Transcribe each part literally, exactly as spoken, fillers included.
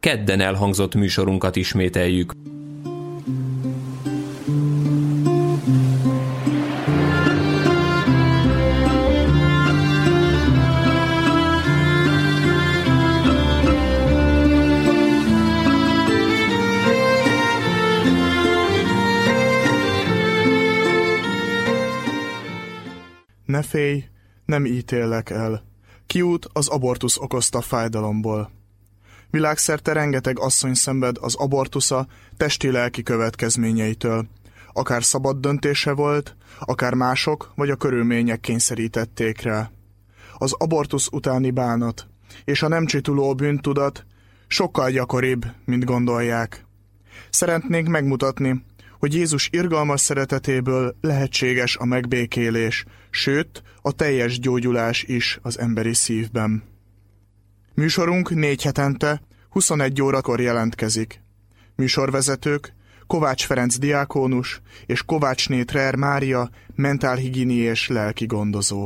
kedden elhangzott műsorunkat ismételjük. Ne félj, nem ítélek el. Kiút az abortusz okozta fájdalomból. Világszerte rengeteg asszony szenved az abortusza testi-lelki következményeitől. Akár szabad döntése volt, akár mások vagy a körülmények kényszerítették rá. Az abortusz utáni bánat és a nem csituló bűntudat sokkal gyakoribb, mint gondolják. Szeretnénk megmutatni, hogy Jézus irgalmas szeretetéből lehetséges a megbékélés, sőt, a teljes gyógyulás is az emberi szívben. Műsorunk négy hetente, huszonegy órakor jelentkezik. Műsorvezetők Kovács Ferenc diákónus és Kovácsné Trer Mária, mentálhigiéniés lelki gondozó.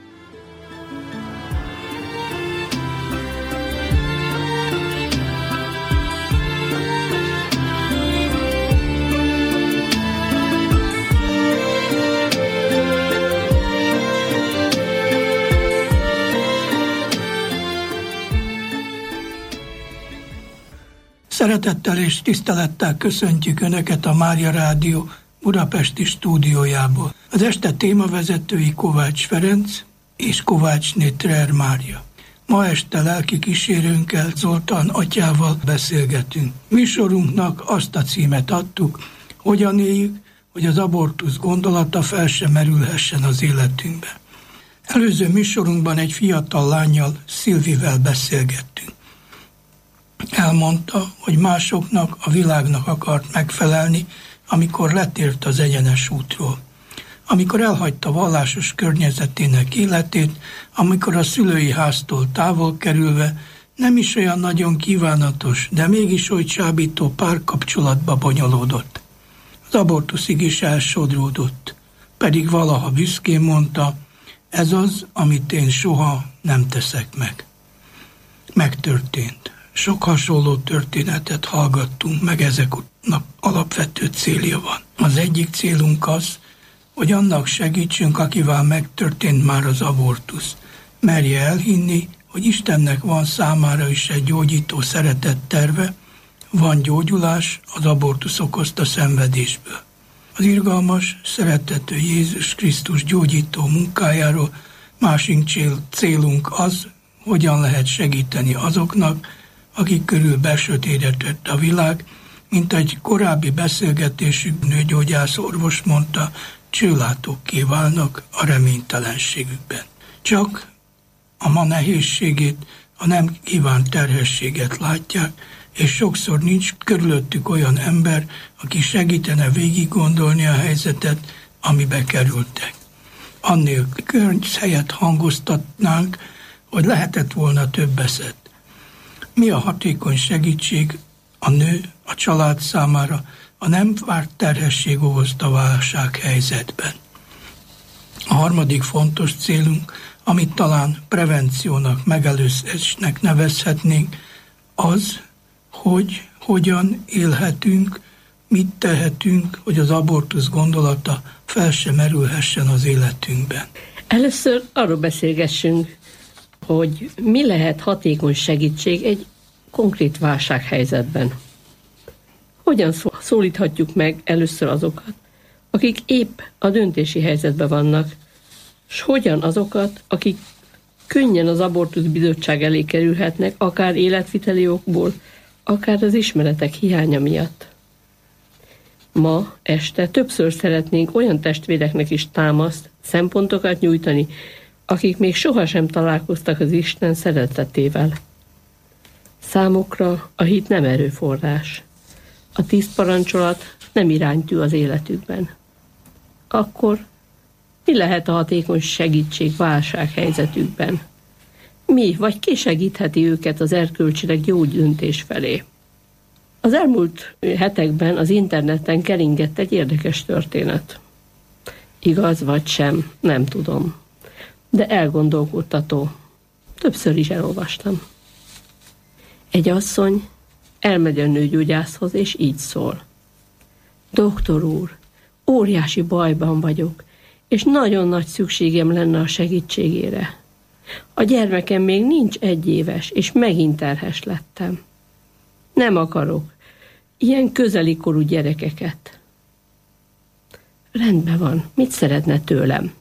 Szeretettel és tisztelettel köszöntjük Önöket a Mária Rádió budapesti stúdiójából. Az este témavezetői Kovács Ferenc és Kovácsné Trer Mária. Ma este lelki kísérőnkkel, Zoltán atyával beszélgetünk. Műsorunknak azt a címet adtuk, hogyan éljük, hogy az abortusz gondolata fel sem merülhessen az életünkbe. Előző műsorunkban egy fiatal lánnyal, Szilvivel beszélgettünk. Elmondta, hogy másoknak, a világnak akart megfelelni, amikor letért az egyenes útról. Amikor elhagyta vallásos környezetének életét, amikor a szülői háztól távol kerülve nem is olyan nagyon kívánatos, de mégis oly csábító párkapcsolatba bonyolódott. Az abortuszig is elsodródott, pedig valaha büszkén mondta, ez az, amit én soha nem teszek meg. Megtörtént. Sok hasonló történetet hallgattunk meg, ezeknek alapvető célja van. Az egyik célunk az, hogy annak segítsünk, akivel megtörtént már az abortusz. Merje elhinni, hogy Istennek van számára is egy gyógyító szeretett terve, van gyógyulás az abortusz okozta szenvedésből. Az irgalmas, szeretető Jézus Krisztus gyógyító munkájáról másik célunk az, hogyan lehet segíteni azoknak, akik körül besötétedett a világ, mint egy korábbi beszélgetésük nőgyógyász orvos mondta, csőlátókké válnak a reménytelenségükben. Csak a ma nehézségét, a nem kívánt terhességet látják, és sokszor nincs körülöttük olyan ember, aki segítene végig gondolni a helyzetet, amibe kerültek. Annélkül körnc helyet hangoztatnánk, hogy lehetett volna több eszet. Mi a hatékony segítség a nő, a család számára a nem várt terhesség okozta válsághelyzetben? A harmadik fontos célunk, amit talán prevenciónak, megelőzésnek nevezhetnénk, az, hogy hogyan élhetünk, mit tehetünk, hogy az abortusz gondolata fel sem merülhessen az életünkben. Először arról beszélgessünk, hogy mi lehet hatékony segítség egy konkrét válsághelyzetben. Hogyan szólíthatjuk meg először azokat, akik épp a döntési helyzetben vannak, és hogyan azokat, akik könnyen az abortusz bizottság elé kerülhetnek, akár életviteli okból, akár az ismeretek hiánya miatt. Ma este többször szeretnénk olyan testvéreknek is támaszt, szempontokat nyújtani, akik még sohasem találkoztak az Isten szeretetével. Számukra a hit nem erőforrás. A tíz parancsolat nem iránytű az életükben. Akkor mi lehet a hatékony segítség válsághelyzetükben? Mi vagy ki segítheti őket az erkölcsileg jó döntés felé? Az elmúlt hetekben az interneten keringett egy érdekes történet. Igaz vagy sem, nem tudom. De elgondolkodtató. Többször is elolvastam. Egy asszony elmegy a nőgyógyászhoz, és így szól. Doktor úr, óriási bajban vagyok, és nagyon nagy szükségem lenne a segítségére. A gyermekem még nincs egy éves, és megint terhes lettem. Nem akarok ilyen közeli korú gyerekeket. Rendben van, mit szeretne tőlem?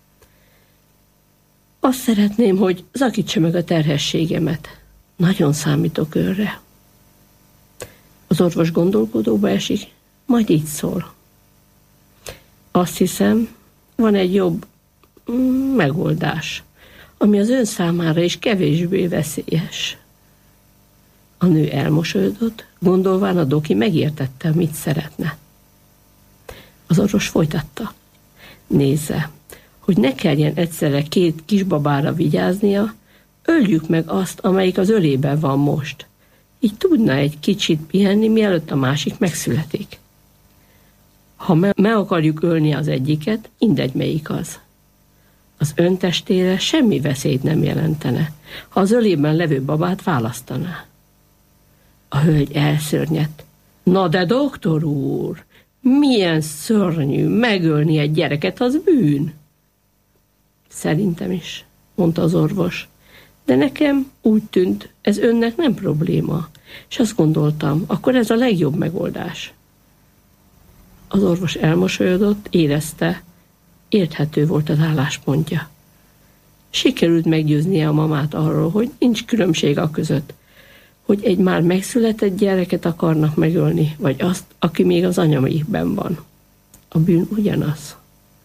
Azt szeretném, hogy zakítsa meg a terhességemet. Nagyon számítok őre. Az orvos gondolkodóba esik, majd így szól. Azt hiszem, van egy jobb mm, megoldás, ami az ön számára is kevésbé veszélyes. A nő elmosolyodott, gondolván a doki megértette, mit szeretne. Az orvos folytatta. Nézze, hogy ne kelljen egyszerre két kisbabára vigyáznia, öljük meg azt, amelyik az ölében van most. Így tudna egy kicsit pihenni, mielőtt a másik megszületik. Ha me, me akarjuk ölni az egyiket, mindegy melyik az. Az ön testére semmi veszélyt nem jelentene, ha az ölében levő babát választaná. A hölgy elszörnyedt. Na de doktor úr, milyen szörnyű, megölni egy gyereket, az bűn. Szerintem is, mondta az orvos, de nekem úgy tűnt, ez önnek nem probléma, és azt gondoltam, akkor ez a legjobb megoldás. Az orvos elmosolyodott, érezte, érthető volt az álláspontja. Sikerült meggyőznie a mamát arról, hogy nincs különbség a között, hogy egy már megszületett gyereket akarnak megölni, vagy azt, aki még az anyamékben van. A bűn ugyanaz.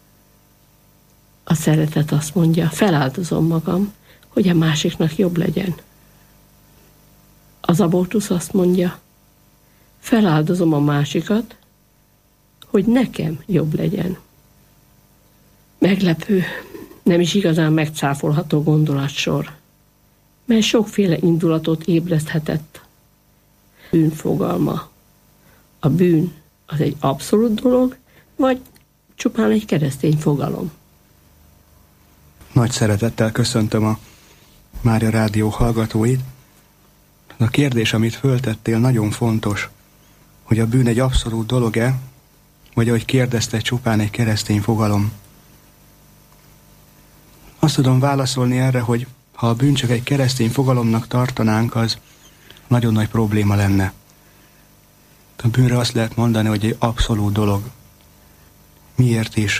A szeretet azt mondja, feláldozom magam, hogy a másiknak jobb legyen. Az abortusz azt mondja, feláldozom a másikat, hogy nekem jobb legyen. Meglepő, nem is igazán megcáfolható gondolatsor, mely sokféle indulatot ébreszthetett. Bűn fogalma. A bűn az egy abszolút dolog, vagy csupán egy keresztény fogalom? Nagy szeretettel köszöntöm a Mária Rádió hallgatóit. A kérdés, amit föltettél, nagyon fontos, hogy a bűn egy abszolút dolog-e, vagy ahogy kérdezte, csupán egy keresztény fogalom. Azt tudom válaszolni erre, hogy ha a bűn csak egy keresztény fogalomnak tartanánk, az nagyon nagy probléma lenne. A bűnre azt lehet mondani, hogy egy abszolút dolog. Miért is?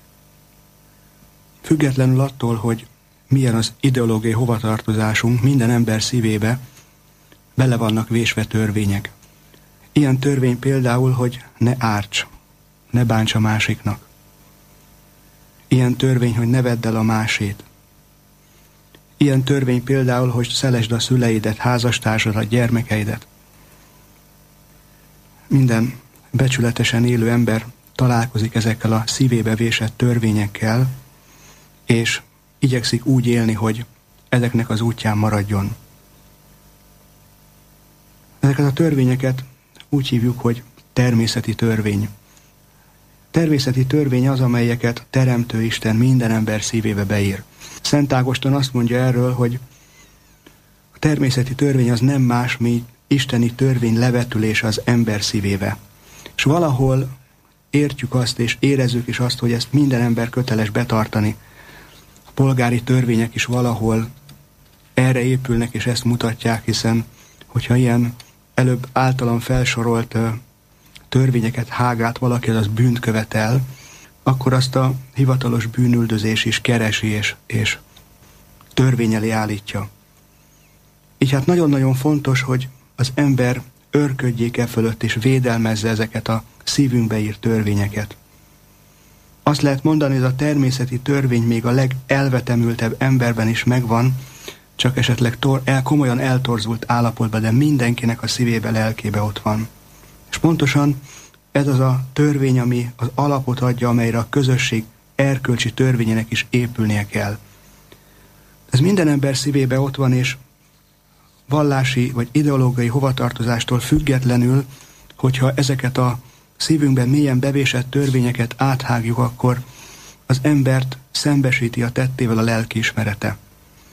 Függetlenül attól, hogy milyen az ideológiai hovatartozásunk, minden ember szívébe bele vannak vésve törvények. Ilyen törvény például, hogy ne árts, ne bánts a másiknak. Ilyen törvény, hogy ne vedd el a másét. Ilyen törvény például, hogy szelesd a szüleidet, házastársadat, gyermekeidet. Minden becsületesen élő ember találkozik ezekkel a szívébe vésett törvényekkel, és igyekszik úgy élni, hogy ezeknek az útján maradjon. Ezeket a törvényeket úgy hívjuk, hogy természeti törvény. Természeti törvény az, amelyeket a Teremtő Isten minden ember szívébe beír. Szent Ágoston azt mondja erről, hogy a természeti törvény az nem más, mint isteni törvény levetülése az ember szívébe. És valahol értjük azt, és érezzük is azt, hogy ezt minden ember köteles betartani. A polgári törvények is valahol erre épülnek, és ezt mutatják, hiszen hogyha ilyen előbb általam felsorolt uh, törvényeket hág át valaki, az bűnt követel, akkor azt a hivatalos bűnüldözés is keresi, és, és törvény elé állítja. Így hát nagyon-nagyon fontos, hogy az ember őrködjék e fölött, és védelmezze ezeket a szívünkbe írt törvényeket. Azt lehet mondani, hogy ez a természeti törvény még a legelvetemültebb emberben is megvan, csak esetleg tor, el, komolyan eltorzult állapotban, de mindenkinek a szívébe, lelkébe ott van. És pontosan ez az a törvény, ami az alapot adja, amelyre a közösség erkölcsi törvényének is épülnie kell. Ez minden ember szívébe ott van, és vallási vagy ideológiai hovatartozástól függetlenül, hogyha ezeket a szívünkben mélyen bevésett törvényeket áthágjuk, akkor az embert szembesíti a tettével a lelkiismerete.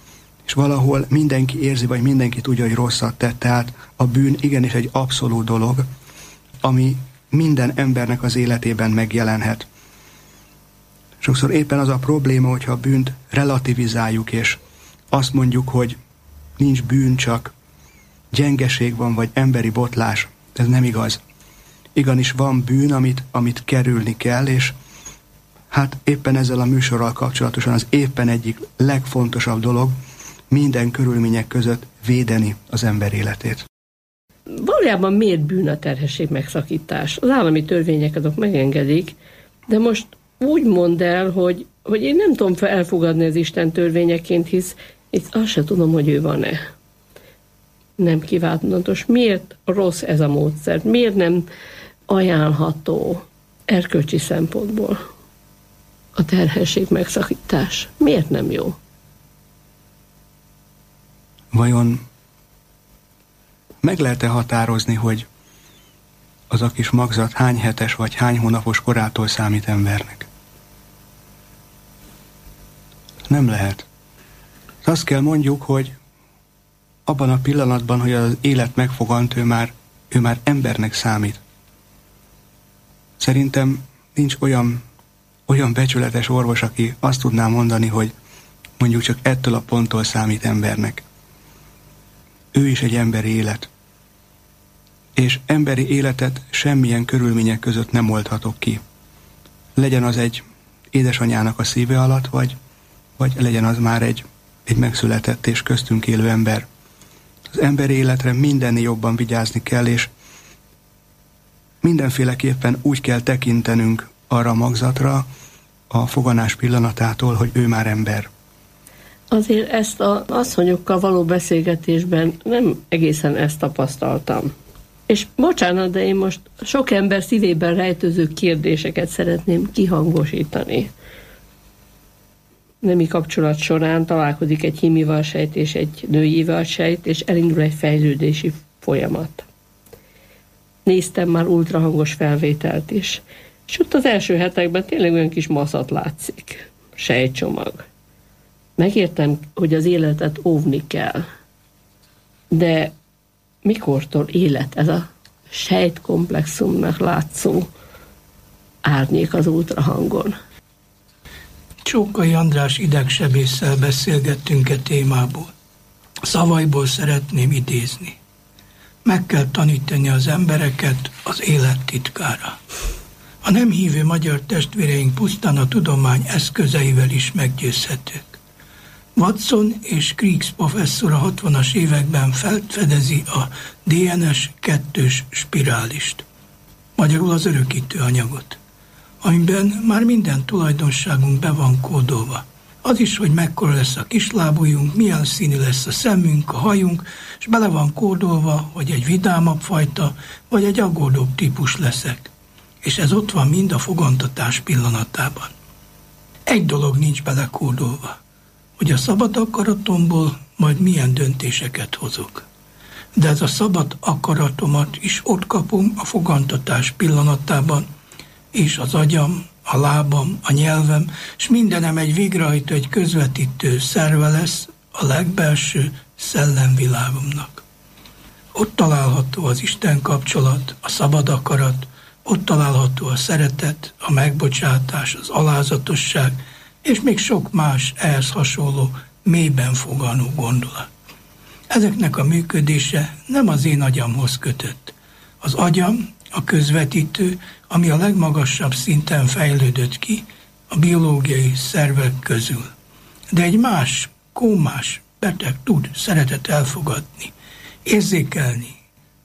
És valahol mindenki érzi, vagy mindenki tudja, hogy rosszat tett. Tehát a bűn igenis egy abszolút dolog, ami minden embernek az életében megjelenhet. Sokszor éppen az a probléma, hogyha a bűnt relativizáljuk, és azt mondjuk, hogy nincs bűn, csak gyengeség van, vagy emberi botlás. Ez nem igaz. Igenis van bűn, amit, amit kerülni kell, és hát éppen ezzel a műsorral kapcsolatosan az éppen egyik legfontosabb dolog minden körülmények között védeni az ember életét. Valójában miért bűn a terhesség megszakítás? Az állami törvények azok megengedik, de most úgy mondd el, hogy, hogy én nem tudom fel elfogadni az Isten törvényeként, hisz, hisz azt se tudom, hogy ő van-e. Nem kívánatos. Miért rossz ez a módszer? Miért nem ajánlható erkölcsi szempontból a terhesség megszakítás? Miért nem jó? Vajon meg lehet-e határozni, hogy az a kis magzat hány hetes vagy hány hónapos korától számít embernek? Nem lehet. Azt kell mondjuk, hogy abban a pillanatban, hogy az élet megfogant, ő már, ő már embernek számít. Szerintem nincs olyan, olyan becsületes orvos, aki azt tudná mondani, hogy mondjuk csak ettől a ponttól számít embernek. Ő is egy emberi élet. És emberi életet semmilyen körülmények között nem oldhatok ki. Legyen az egy édesanyának a szíve alatt, vagy, vagy legyen az már egy, egy megszületett és köztünk élő ember. Az emberi életre mindennél jobban vigyázni kell, és mindenféleképpen úgy kell tekintenünk arra a magzatra a foganás pillanatától, hogy ő már ember. Azért ezt az asszonyokkal való beszélgetésben nem egészen ezt tapasztaltam. És bocsánat, de én most sok ember szívében rejtőző kérdéseket szeretném kihangosítani. Nemi kapcsolat során találkozik egy hímival sejt és egy nőival sejt, és elindul egy fejlődési folyamat. Néztem már ultrahangos felvételt is, és ott az első hetekben tényleg olyan kis maszat látszik. Sejtcsomag. Megértem, hogy az életet óvni kell, de mikortól élet ez a sejtkomplexumnak látszó árnyék az ultrahangon? Csókai András idegsebésszel beszélgettünk e témából. Szavaiból szeretném idézni. Meg kell tanítani az embereket az élet titkára. A nem hívő magyar testvéreink pusztán a tudomány eszközeivel is meggyőzhetők. Watson és Crick professzor a hatvanas években felfedezi a dé en es kettős spirálist, magyarul az örökítő anyagot, amiben már minden tulajdonságunk be van kódolva. Az is, hogy mekkora lesz a kislábujjunk, milyen színű lesz a szemünk, a hajunk, és bele van kódolva, hogy egy vidámabb fajta, vagy egy aggódóbb típus leszek. És ez ott van mind a fogantatás pillanatában. Egy dolog nincs belekódolva, hogy a szabad akaratomból majd milyen döntéseket hozok. De ez a szabad akaratomat is ott kapom a fogantatás pillanatában, és az agyam, a lábam, a nyelvem, és mindenem egy végrehajtó, egy közvetítő szerve lesz a legbelső szellemvilágomnak. Ott található az Isten kapcsolat, a szabad akarat, ott található a szeretet, a megbocsátás, az alázatosság, és még sok más ehhez hasonló, mélyben foganó gondolat. Ezeknek a működése nem az én agyamhoz kötött. Az agyam, a közvetítő, ami a legmagasabb szinten fejlődött ki a biológiai szervek közül. De egy más, kómás beteg tud szeretet elfogadni, érzékelni.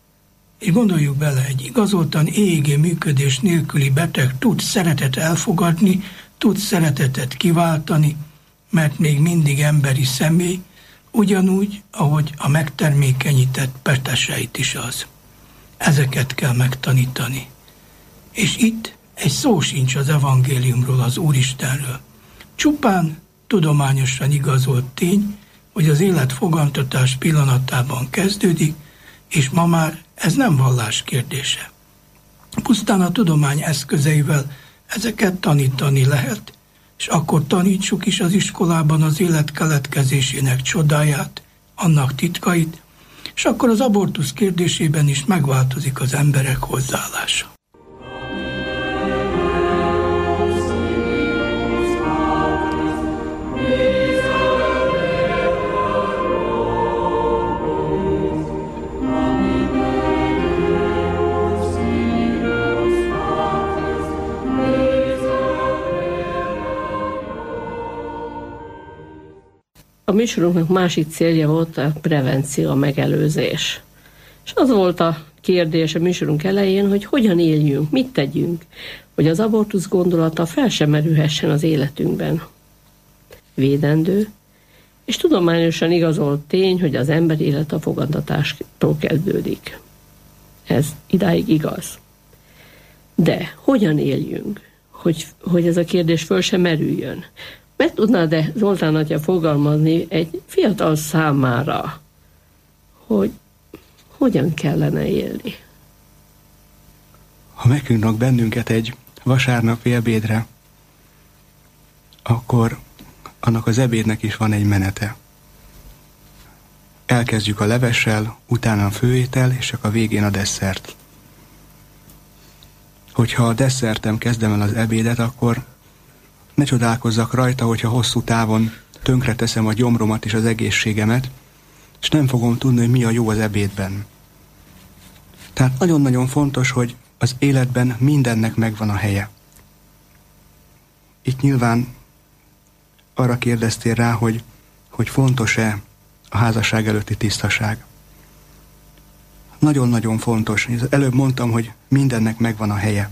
És gondoljuk bele, egy igazoltan é é gé működés nélküli beteg tud szeretet elfogadni, tud szeretetet kiváltani, mert még mindig emberi személy, ugyanúgy, ahogy a megtermékenyített peteseit is az. Ezeket kell megtanítani. És itt egy szó sincs az evangéliumról, az Úristenről. Csupán tudományosan igazolt tény, hogy az élet fogantatás pillanatában kezdődik, és ma már ez nem vallás kérdése. Pusztán a tudomány eszközeivel ezeket tanítani lehet, és akkor tanítsuk is az iskolában az élet keletkezésének csodáját, annak titkait, és akkor az abortusz kérdésében is megváltozik az emberek hozzáállása. A műsorunknak másik célja volt a prevenció, a megelőzés. És az volt a kérdés a műsorunk elején, hogy hogyan éljünk, mit tegyünk, hogy az abortusz gondolata fel sem merülhessen az életünkben. Védendő, és tudományosan igazolt tény, hogy az ember élet a fogantatástól kezdődik. Ez idáig igaz. De hogyan éljünk, hogy, hogy ez a kérdés föl sem merüljön? Meg tudnád-e, Zoltán atya, fogalmazni egy fiatal számára, hogy hogyan kellene élni? Ha meghívnak bennünket egy vasárnapi ebédre, akkor annak az ebédnek is van egy menete. Elkezdjük a levessel, utána a főétel, és csak a végén a desszert. Hogyha a desszertem kezdem el az ebédet, akkor ne csodálkozzak rajta, hogyha hosszú távon tönkreteszem a gyomromat és az egészségemet, és nem fogom tudni, hogy mi a jó az ebédben. Tehát nagyon-nagyon fontos, hogy az életben mindennek megvan a helye. Itt nyilván arra kérdeztél rá, hogy, hogy fontos-e a házasság előtti tisztaság. Nagyon-nagyon fontos. Előbb mondtam, hogy mindennek megvan a helye.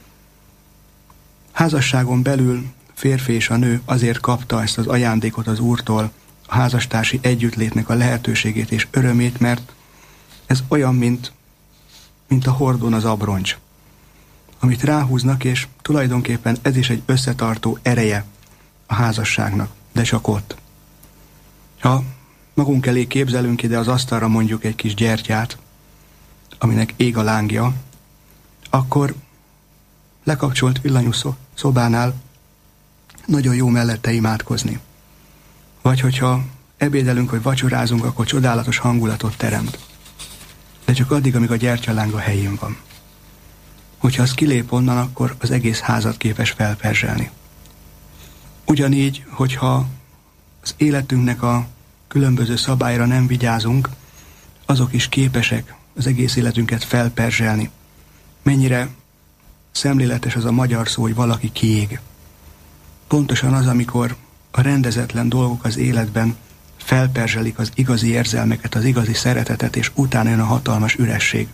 Házasságon belül férfi és a nő azért kapta ezt az ajándékot az Úrtól, a házastársi együttlétnek a lehetőségét és örömét, mert ez olyan, mint, mint a hordón az abroncs, amit ráhúznak, és tulajdonképpen ez is egy összetartó ereje a házasságnak, de csak ott. Ha magunk elé képzelünk ide az asztalra mondjuk egy kis gyertyát, aminek ég a lángja, akkor lekapcsolt villanyú szobánál nagyon jó mellette imádkozni. Vagy hogyha ebédelünk, vagy vacsorázunk, akkor csodálatos hangulatot teremt. De csak addig, amíg a gyertyaláng a helyén van. Hogyha az kilép onnan, akkor az egész házat képes felperzselni. Ugyanígy, hogyha az életünknek a különböző szabályra nem vigyázunk, azok is képesek az egész életünket felperzselni. Mennyire szemléletes az a magyar szó, hogy valaki kiég. Pontosan az, amikor a rendezetlen dolgok az életben felperzselik az igazi érzelmeket, az igazi szeretetet, és utána jön a hatalmas üresség.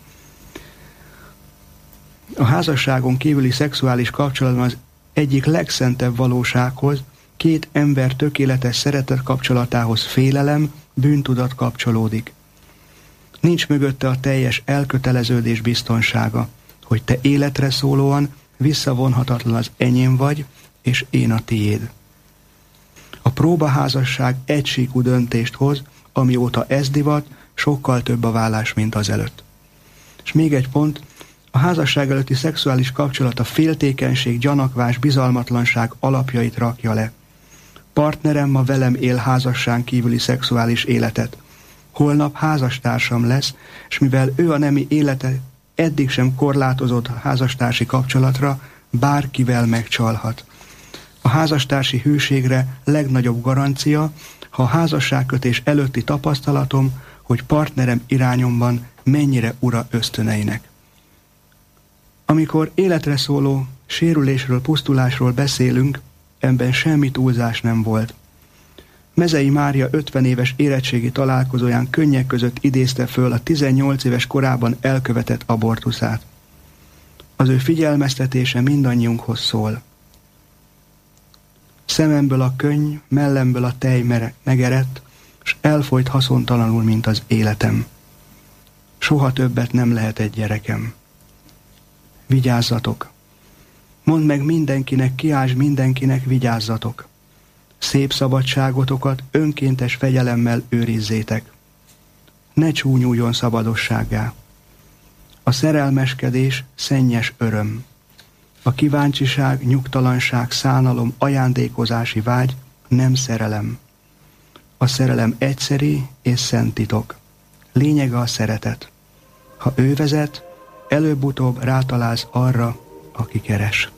A házasságon kívüli szexuális kapcsolatban az egyik legszentebb valósághoz, két ember tökéletes szeretet kapcsolatához félelem, bűntudat kapcsolódik. Nincs mögötte a teljes elköteleződés biztonsága, hogy te életre szólóan visszavonhatatlan az enyém vagy, és én a tiéd. A próbaházasság egysíkú döntést hoz, amióta ez divat, sokkal több a vállás, mint azelőtt. És még egy pont, a házasság előtti szexuális kapcsolat a féltékenység, gyanakvás, bizalmatlanság alapjait rakja le. Partnerem ma velem él házasság kívüli szexuális életet. Holnap házastársam lesz, és mivel ő a nemi élete eddig sem korlátozott házastársi kapcsolatra, bárkivel megcsalhat. A házastársi hűségre legnagyobb garancia, ha a házasságkötés előtti tapasztalatom, hogy partnerem irányomban mennyire ura ösztöneinek. Amikor életre szóló sérülésről, pusztulásról beszélünk, ebben semmi túlzás nem volt. Mezei Mária ötven éves érettségi találkozóján könnyek között idézte föl a tizennyolc éves korában elkövetett abortuszát. Az ő figyelmeztetése mindannyiunkhoz szól. Szememből a könny, mellemből a tej megerett, s elfolyt haszontalanul, mint az életem. Soha többet nem lehet egy gyerekem. Vigyázzatok! Mondd meg mindenkinek, kiáltsd mindenkinek, vigyázzatok! Szép szabadságotokat önkéntes fegyelemmel őrizzétek. Ne csúnyuljon szabadossággá. A szerelmeskedés szennyes öröm. A kíváncsiság, nyugtalanság, szánalom, ajándékozási vágy nem szerelem. A szerelem egyszeri és szent titok. Lényege a szeretet. Ha ő vezet, előbb-utóbb rátalálsz arra, aki keres.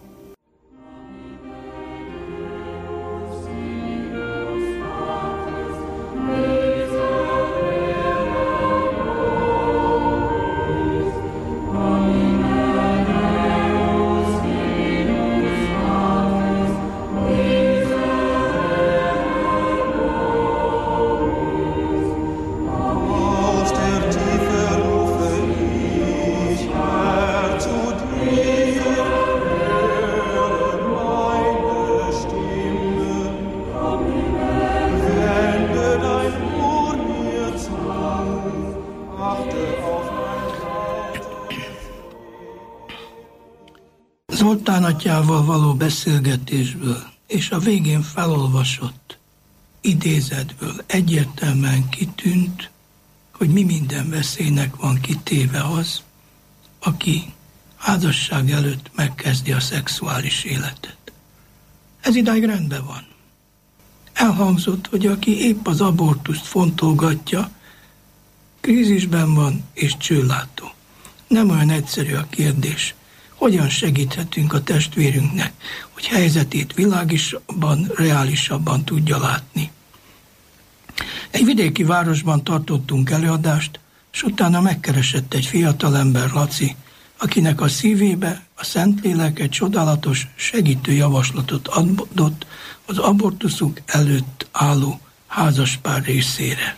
Zoltán atyával való beszélgetésből és a végén felolvasott idézetből egyértelműen kitűnt, hogy mi minden veszélynek van kitéve az, aki házasság előtt megkezdi a szexuális életet. Ez idáig rendben van. Elhangzott, hogy aki épp az abortuszt fontolgatja, krízisben van és csőlátó. Nem olyan egyszerű a kérdés, hogyan segíthetünk a testvérünknek, hogy helyzetét világosabban, reálisabban tudja látni. Egy vidéki városban tartottunk előadást, és utána megkeresett egy fiatalember, Laci, akinek a szívébe a Szentlélek egy csodálatos segítő javaslatot adott az abortuszuk előtt álló házaspár részére.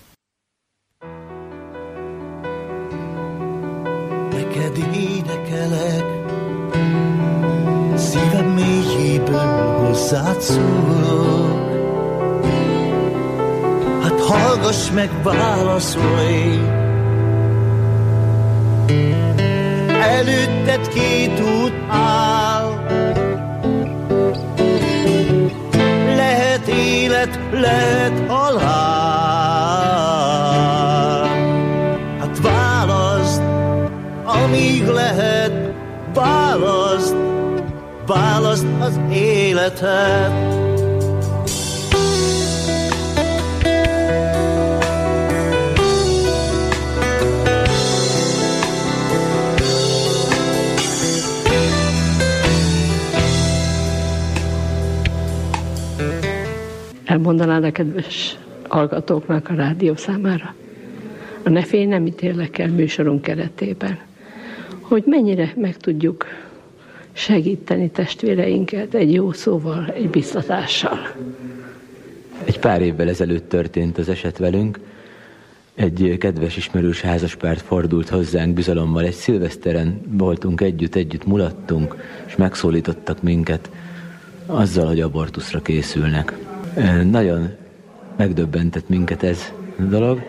Neked énekelek, szívem mélyéből hozzád szólok. Hát hallgass meg, válaszolj, előtted két út áll. Lehet élet, lehet halál. Hát válaszd, amíg lehet, válaszd, válaszd az életet. Elmondanád a kedves hallgatóknak a rádió számára, a Ne félj, nem ítélek el műsorunk keretében, hogy mennyire meg tudjuk segíteni testvéreinket egy jó szóval, egy biztatással. Egy pár évvel ezelőtt történt az eset velünk. Egy kedves ismerős házaspárt fordult hozzánk bizalommal. Egy szilveszteren voltunk együtt, együtt mulattunk, és megszólítottak minket azzal, hogy abortuszra készülnek. Nagyon megdöbbentett minket ez a dolog,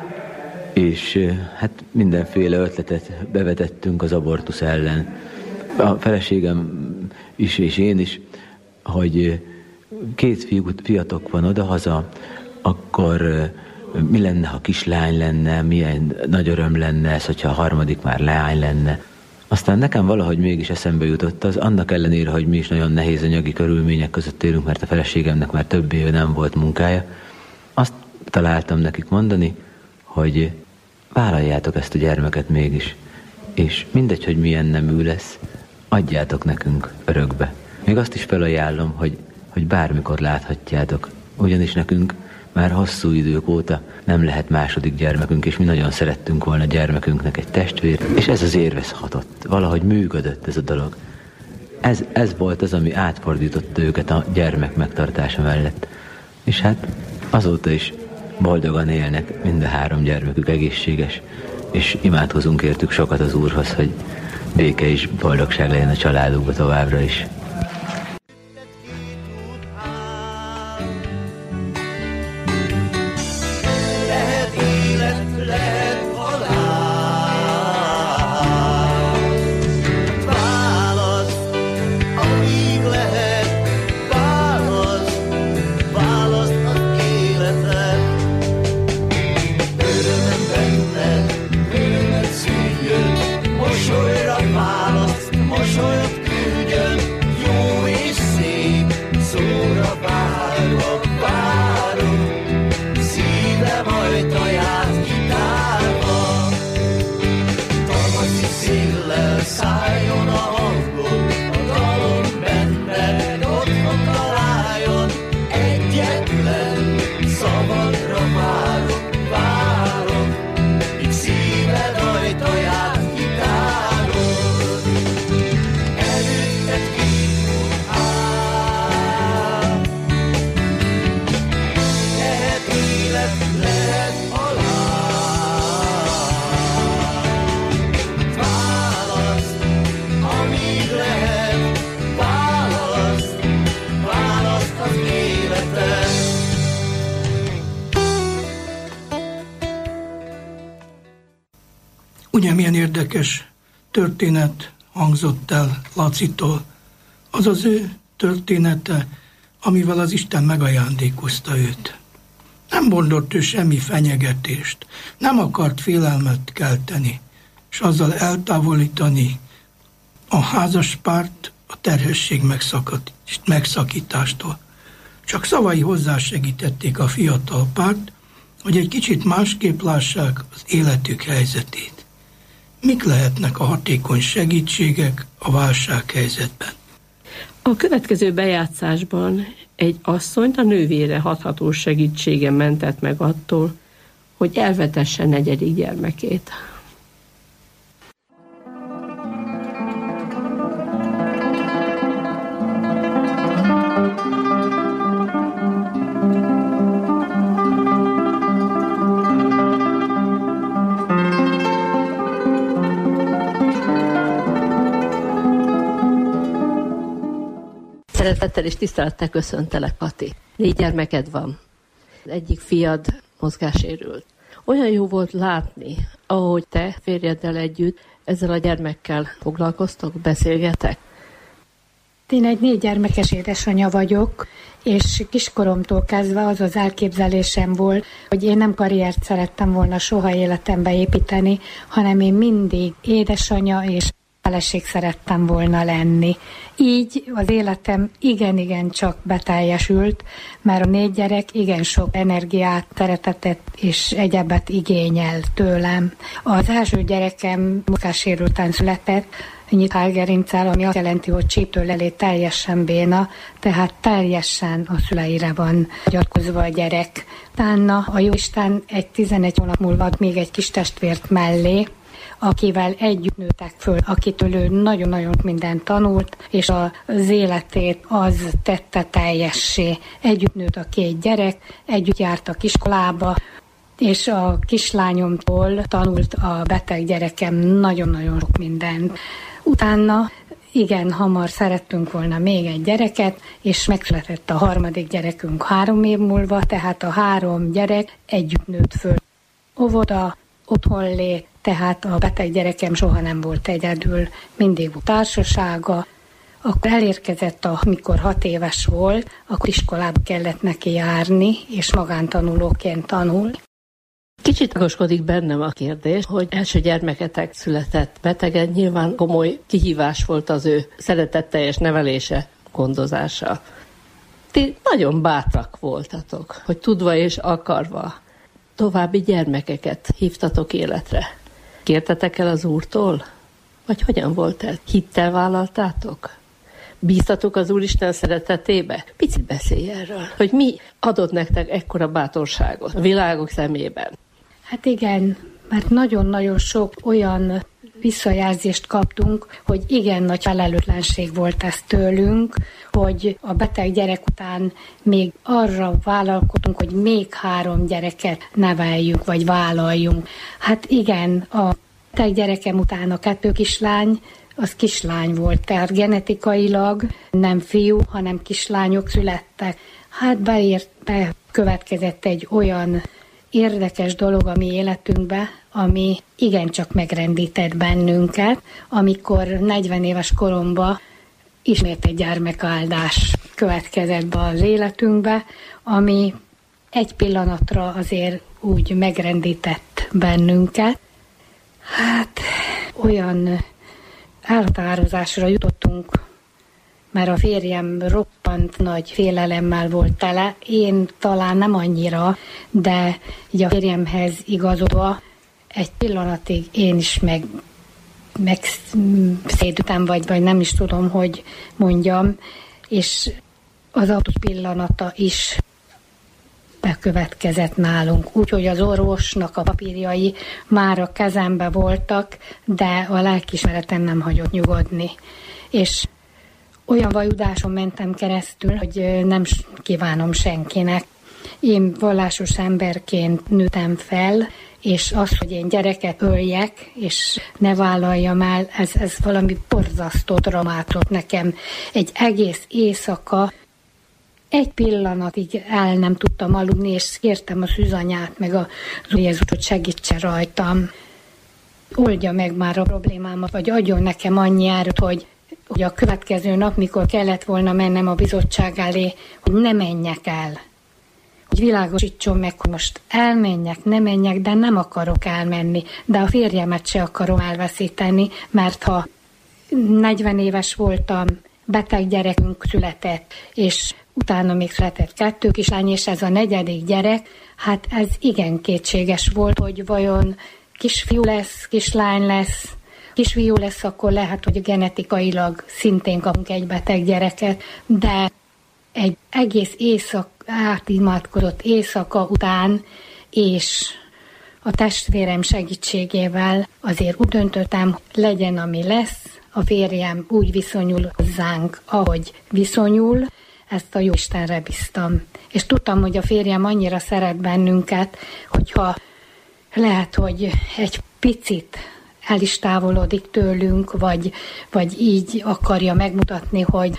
és hát mindenféle ötletet bevetettünk az abortusz ellen. A feleségem is, és én is, hogy két fiú, fiatok van odahaza, akkor mi lenne, ha kislány lenne, milyen nagy öröm lenne ez, hogyha a harmadik már leány lenne. Aztán nekem valahogy mégis eszembe jutott az, annak ellenére, hogy mi is nagyon nehéz anyagi körülmények között élünk, mert a feleségemnek már több éve nem volt munkája. Azt találtam nekik mondani, hogy vállaljátok ezt a gyermeket mégis, és mindegy, hogy milyen nemű lesz, adjátok nekünk örökbe. Még azt is felajánlom, hogy, hogy bármikor láthatjátok, ugyanis nekünk már hosszú idők óta nem lehet második gyermekünk, és mi nagyon szerettünk volna gyermekünknek egy testvér, és ez az érvezhatott. Valahogy működött ez a dolog. Ez, ez volt az, ami átfordította őket a gyermek megtartása mellett. És hát azóta is boldogan élnek, mind a három gyermekük egészséges, és imádkozunk értük sokat az Úrhoz, hogy béke és boldogság legyen a családukba továbbra is. Mosolyra választ, mosolyot Nekem ilyen érdekes történet hangzott el Lacitól. Az az ő története, amivel az Isten megajándékozta őt. Nem mondott ő semmi fenyegetést, nem akart félelmet kelteni, és azzal eltávolítani a házaspárt a terhesség megszakítástól. Csak szavai hozzásegítették a fiatal párt, hogy egy kicsit másképp lássák az életük helyzetét. Mik lehetnek a hatékony segítségek a válsághelyzetben? A következő bejátszásban egy asszonyt a nővére hatható segítsége mentett meg attól, hogy elvetesse negyedik gyermekét. Szeretettel és tisztelettel köszöntelek, Pati. Négy gyermeked van. Egyik fiad mozgássérült. Olyan jó volt látni, ahogy te férjeddel együtt ezzel a gyermekkel foglalkoztok, beszélgetek. Én egy négy gyermekes édesanyja vagyok, és kiskoromtól kezdve az az elképzelésem volt, hogy én nem karriert szerettem volna soha életembe építeni, hanem én mindig édesanyja és feleség szerettem volna lenni. Így az életem igen-igen csak beteljesült, mert a négy gyerek igen sok energiát, szeretetet és egyebet igényel tőlem. Az első gyerekem mozgássérülten született, nyitálgerincel, ami azt jelenti, hogy csíptől elé teljesen béna, tehát teljesen a szüleire van hagyatkozva a gyerek. Utána a Jóisten egy tizenegy hónap múlva ad még egy kis testvért mellé, akivel együtt nőtek föl, akitől ő nagyon-nagyon mindent tanult, és az életét az tette teljessé. Együtt nőtt a két gyerek, együtt jártak iskolába, és a kislányomtól tanult a beteg gyerekem nagyon-nagyon sok mindent. Utána igen, hamar szerettünk volna még egy gyereket, és megszületett a harmadik gyerekünk három év múlva, tehát a három gyerek együtt nőtt föl. Óvoda, otthonlét, tehát a beteg gyerekem soha nem volt egyedül, mindig volt társasága. Akkor elérkezett, amikor hat éves volt, akkor iskolába kellett neki járni, és magántanulóként tanul. Kicsit tagoskodik bennem a kérdés, hogy első gyermeketek született betegen, nyilván komoly kihívás volt az ő szeretetteljes nevelése, gondozása. Ti nagyon bátrak voltatok, hogy tudva és akarva további gyermekeket hívtatok életre. Kértetek el az Úrtól? Vagy hogyan volt ez? Hittel vállaltátok? Bíztatok az Úristen szeretetébe? Picit beszélj erről, hogy mi adott nektek ekkora bátorságot a világok szemében. Hát igen, mert nagyon-nagyon sok olyan visszajelzést kaptunk, hogy igen nagy felelőtlenség volt ez tőlünk, hogy a beteg gyerek után még arra vállalkoztunk, hogy még három gyereket neveljünk, vagy vállaljunk. Hát igen, a beteg gyerekem után a kettő kislány, az kislány volt, tehát genetikailag nem fiú, hanem kislányok születtek. Hát beért, bekövetkezett egy olyan érdekes dolog a mi életünkbe, ami igencsak megrendített bennünket, amikor negyven éves koromban ismét egy gyermekáldás következett be az életünkbe, ami egy pillanatra azért úgy megrendített bennünket. Hát olyan elhatározásra jutottunk, mert a férjem roppant nagy félelemmel volt tele, én talán nem annyira, de így a férjemhez igazodva egy pillanatig én is meg, megszédültem, vagy, vagy nem is tudom, hogy mondjam, és az autós pillanata is bekövetkezett nálunk. Úgyhogy az orvosnak a papírjai már a kezembe voltak, de a lelkiismeretem nem hagyott nyugodni. És olyan vajudáson mentem keresztül, hogy nem kívánom senkinek. Én vallásos emberként nőttem fel, és az, hogy én gyereket öljek, és ne vállaljam el, ez, ez valami borzasztó dramát nekem. Egy egész éjszaka, egy pillanatig el nem tudtam aludni, és kértem a szűzanyát, meg a Jézus, hogy segítsen rajtam. oldja meg már a problémámat, vagy adjon nekem annyi árut, hogy, hogy a következő nap, mikor kellett volna mennem a bizottság elé, hogy ne menjek el. Hogy világosítson meg, hogy most elmenjek, ne menjek, de nem akarok elmenni. De a férjemet se akarom elveszíteni, mert ha negyven éves voltam, beteg gyerekünk született, és utána még született kettő kislány, és ez a negyedik gyerek, hát ez igen kétséges volt, hogy vajon kisfiú lesz, kislány lesz. Kisfiú lesz, akkor lehet, hogy genetikailag szintén kapunk egy beteg gyereket, de egy egész éjszak, átimádkozott éjszaka után, és a testvérem segítségével azért úgy döntöttem, legyen, ami lesz, a férjem úgy viszonyul hozzánk, ahogy viszonyul, ezt a Jóistenre bíztam. És tudtam, hogy a férjem annyira szeret bennünket, hogyha lehet, hogy egy picit el is távolodik tőlünk, vagy, vagy így akarja megmutatni, hogy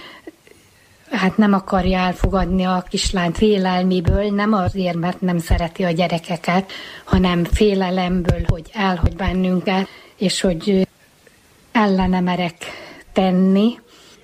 hát nem akarja elfogadni a kislányt félelméből, nem azért, mert nem szereti a gyerekeket, hanem félelemből, hogy elhagy bennünket, és hogy ellene merek tenni.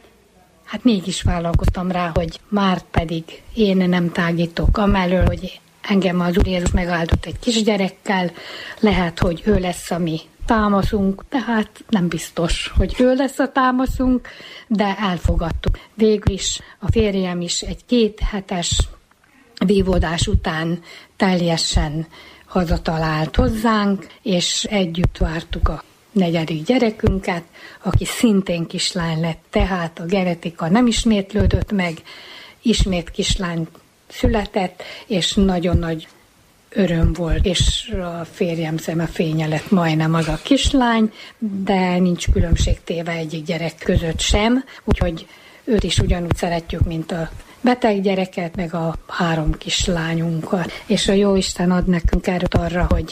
Hát mégis vállalkoztam rá, hogy már pedig én nem tágítok amellől, hogy engem az Úr Jézus megáldott egy kisgyerekkel, lehet, hogy ő lesz a mi támaszunk, tehát nem biztos, hogy ő lesz a támaszunk, de elfogadtuk. Végül is a férjem is egy két hetes vívódás után teljesen hazatalált hozzánk, és együtt vártuk a negyedik gyerekünket, aki szintén kislány lett, tehát a genetika nem ismétlődött meg, ismét kislány született, és nagyon nagy öröm volt, és a férjem szeme fénye lett majdnem az a kislány, de nincs különbség téve egyik gyerek között sem, úgyhogy őt is ugyanúgy szeretjük, mint a beteg gyereket, meg a három kislányunkat. És a Jóisten ad nekünk erőt arra, hogy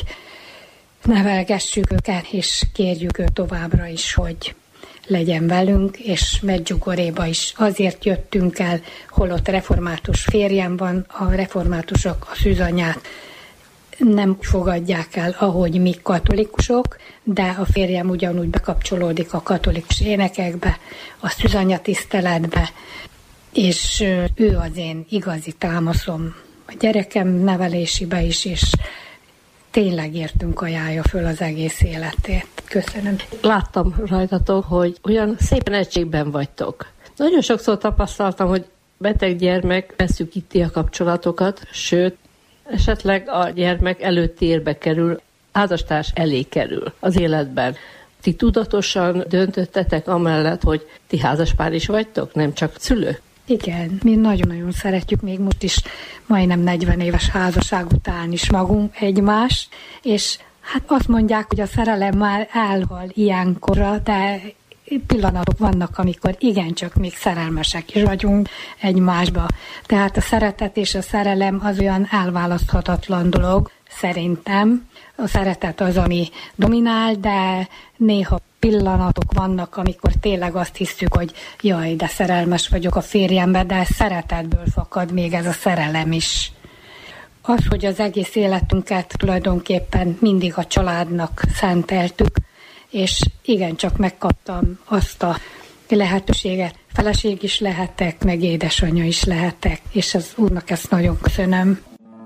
nevelgessük őket, és kérjük őt továbbra is, hogy legyen velünk, és Medjugorjéba is azért jöttünk el, holott református férjem van, a reformátusok a szűzanyát nem fogadják el, ahogy mi katolikusok, de a férjem ugyanúgy bekapcsolódik a katolikus énekekbe, a szűzanya tiszteletbe, és ő az én igazi támaszom a gyerekem nevelésébe is, és tényleg értünk ajánlja föl az egész életét. Köszönöm. Láttam rajtatok, hogy olyan szépen egységben vagytok. Nagyon sokszor tapasztaltam, hogy beteg gyermek beszűkíti a kapcsolatokat, sőt, esetleg a gyermek előtérbe kerül, házastárs elé kerül az életben. Ti tudatosan döntöttetek amellett, hogy ti házaspár is vagytok, nem csak szülő? Igen, mi nagyon-nagyon szeretjük, még most is majdnem negyven éves házasság után is magunk egymást, és hát azt mondják, hogy a szerelem már elhal ilyenkorra, de pillanatok vannak, amikor igencsak még szerelmesek is vagyunk egymásba. Tehát a szeretet és a szerelem az olyan elválaszthatatlan dolog, szerintem. A szeretet az, ami dominál, de néha pillanatok vannak, amikor tényleg azt hiszük, hogy jaj, de szerelmes vagyok a férjembe, de szeretetből fakad még ez a szerelem is. Az, hogy az egész életünket tulajdonképpen mindig a családnak szenteltük, és igencsak megkaptam azt a lehetőséget. Feleség is lehetek, meg édesanyja is lehetek, és az Úrnak ezt nagyon köszönöm.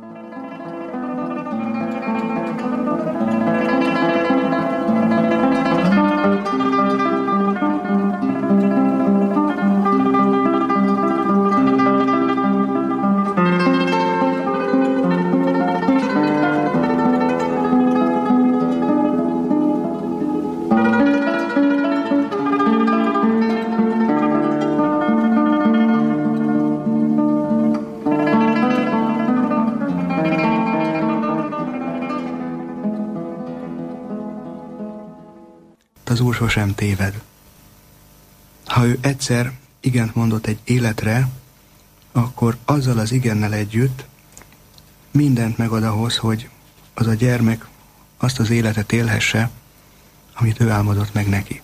Az Úr sosem téved. Ha ő egyszer igent mondott egy életre, akkor azzal az igennel együtt mindent megad ahhoz, hogy az a gyermek azt az életet élhesse, amit ő álmodott meg neki.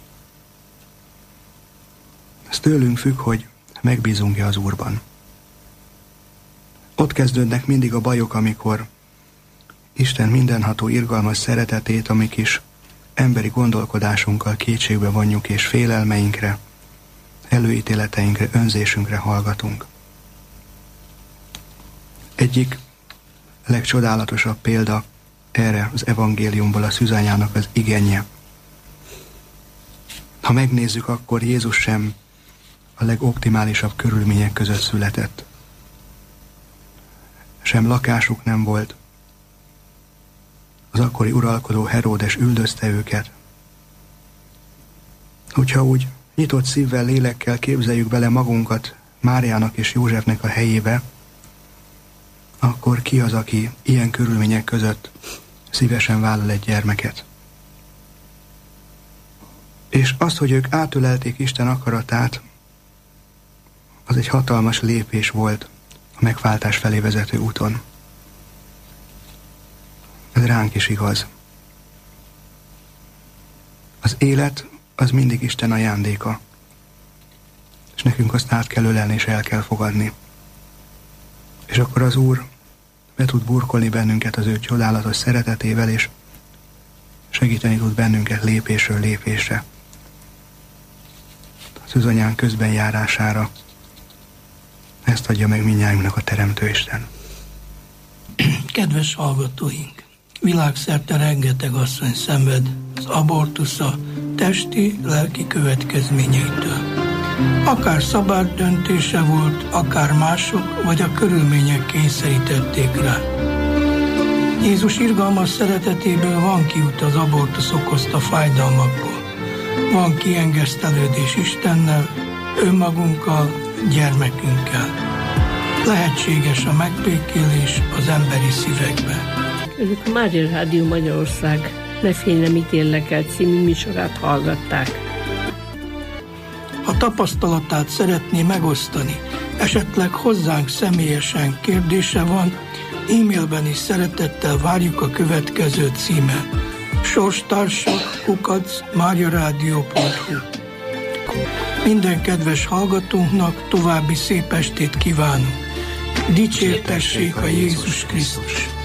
Ez tőlünk függ, hogy megbízunk-e az Úrban. Ott kezdődnek mindig a bajok, amikor Isten mindenható irgalmas szeretetét, amik is emberi gondolkodásunkkal kétségbe vonjuk és félelmeinkre, előítéleteinkre, önzésünkre hallgatunk. Egyik legcsodálatosabb példa erre az evangéliumból a szűzanyának az igenje. Ha megnézzük, akkor Jézus sem a legoptimálisabb körülmények között született. Sem lakásuk nem volt. Az akkori uralkodó Heródes üldözte őket. Hogyha úgy nyitott szívvel, lélekkel képzeljük bele magunkat Máriának és Józsefnek a helyébe, akkor ki az, aki ilyen körülmények között szívesen vállal egy gyermeket? És az, hogy ők átölelték Isten akaratát, az egy hatalmas lépés volt a megváltás felé vezető úton. Ez ránk is igaz. Az élet az mindig Isten ajándéka, és nekünk azt át kell ölelni és el kell fogadni. És akkor az Úr be tud burkolni bennünket az ő csodálatos szeretetével, és segíteni tud bennünket lépésről lépésre. A szűzanyán közben járására. Ezt adja meg mindnyájunknak a Teremtő Isten. Kedves hallgatóink! Világszerte rengeteg asszony szenved az abortusza testi, lelki következményeitől. Akár szabad döntése volt, akár mások, vagy a körülmények kényszerítették rá. Jézus irgalmas szeretetéből van kiút az abortusz okozta fájdalmakból. Van kiengesztelődés Istennel, önmagunkkal, gyermekünkkel. Lehetséges a megbékélés az emberi szívekben. Önök a Mária Rádió Magyarország Ne félj, nem ítélek el című műsorát hallgatták. Ha tapasztalatát szeretné megosztani, esetleg hozzánk személyesen kérdése van, e-mailben is szeretettel várjuk a következő címen: sorstársak kukac mariaradio pont hu. Minden kedves hallgatónknak további szép estét kívánunk. Dicsértessék a Jézus Krisztus!